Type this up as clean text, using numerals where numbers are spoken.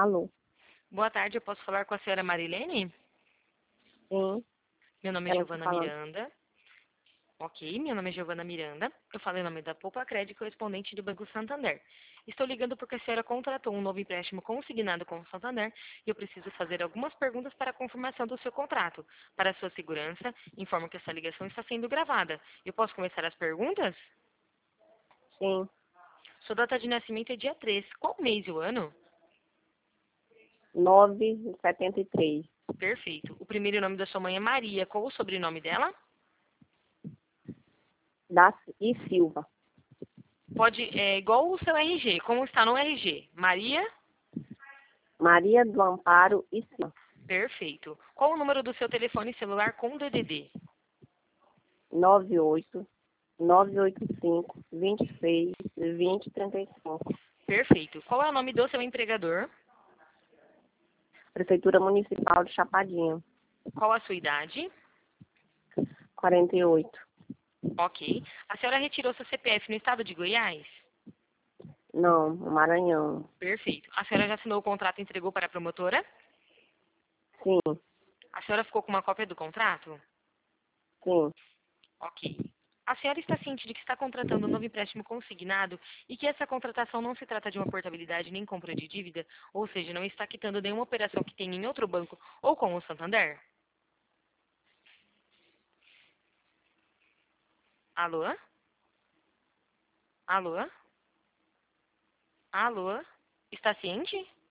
Alô? Boa tarde, eu posso falar com a senhora Marilene? Sim, Meu nome é ela está Giovana falando. Miranda. Ok, meu nome é Giovana Miranda. Eu falo em nome da Poupa Crédito, correspondente do Banco Santander. Estou ligando porque a senhora contratou um novo empréstimo consignado com o Santander e eu preciso fazer algumas perguntas para a confirmação do seu contrato. Para sua segurança, informo que essa ligação está sendo gravada. Eu posso começar as perguntas? Sim, Sua data de nascimento é dia 3. Qual mês e o ano? 9,73. Perfeito. O primeiro nome da sua mãe é Maria. Qual o sobrenome dela? E Silva. Pode, é igual o seu RG. Como está no RG? Maria? Maria do Amparo e Silva. Perfeito. Qual o número do seu telefone celular com DDD? 98 985 26 20 35. Perfeito. Qual é o nome do seu empregador? Prefeitura Municipal de Chapadinha. Qual a sua idade? 48. Ok. A senhora retirou seu CPF no estado de Goiás? Não, Maranhão. Perfeito. A senhora já assinou o contrato e entregou para a promotora? Sim, A senhora ficou com uma cópia do contrato? sim. Ok. A senhora está ciente de que está contratando um novo empréstimo consignado e que essa contratação não se trata de uma portabilidade nem compra de dívida, ou seja, não está quitando nenhuma operação que tenha em outro banco ou com o Santander? Alô? Alô? Alô? Está ciente?